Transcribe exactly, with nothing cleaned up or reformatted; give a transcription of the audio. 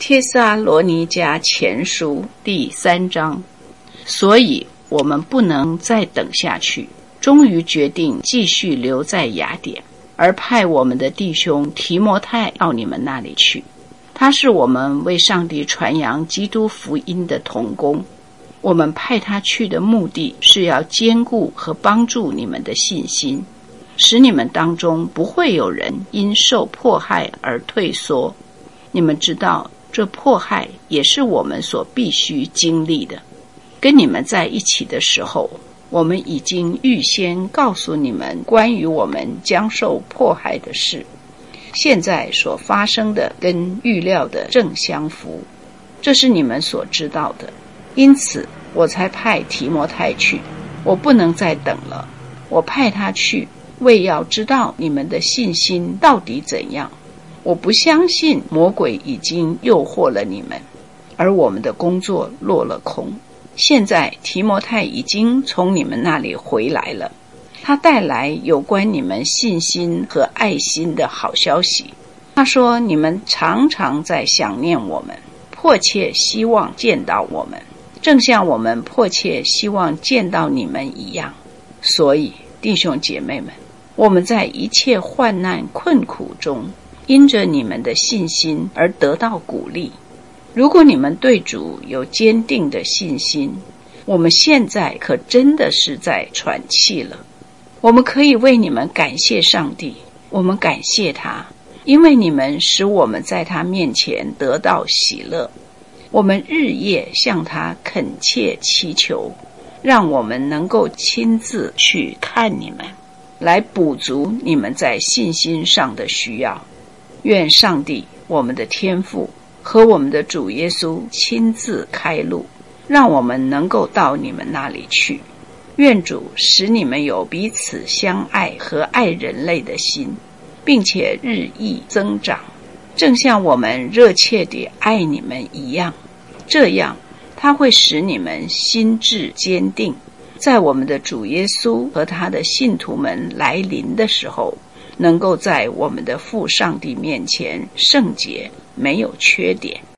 帖撒罗尼迦前书第三章。所以我们不能再等下去，终于决定继续留在雅典，而派我们的弟兄提摩太到你们那里去。他是我们为上帝传扬基督福音的同工。我们派他去的目的是要坚固和帮助你们的信心，使你们当中不会有人因受迫害而退缩。你们知道这迫害也是我们所必须经历的。跟你们在一起的时候，我们已经预先告诉你们关于我们将受迫害的事，现在所发生的跟预料的正相符，这是你们所知道的。因此我才派提摩太去，我不能再等了。我派他去，为要知道你们的信心到底怎样。我不相信魔鬼已经诱惑了你们，而我们的工作落了空。现在提摩太已经从你们那里回来了，他带来有关你们信心和爱心的好消息。他说你们常常在想念我们，迫切希望见到我们，正像我们迫切希望见到你们一样。所以弟兄姐妹们，我们在一切患难困苦中，因着你们的信心而得到鼓励。如果你们对主有坚定的信心，我们现在可真的是在喘气了。我们可以为你们感谢上帝，我们感谢他，因为你们使我们在他面前得到喜乐。我们日夜向他恳切祈求，让我们能够亲自去看你们，来补足你们在信心上的需要。愿上帝我们的天父和我们的主耶稣亲自开路，让我们能够到你们那里去。愿主使你们有彼此相爱和爱人类的心，并且日益增长，正像我们热切地爱你们一样。这样他会使你们心志坚定，在我们的主耶稣和他的信徒们来临的时候，能够在我们的父上帝面前圣洁，没有缺点。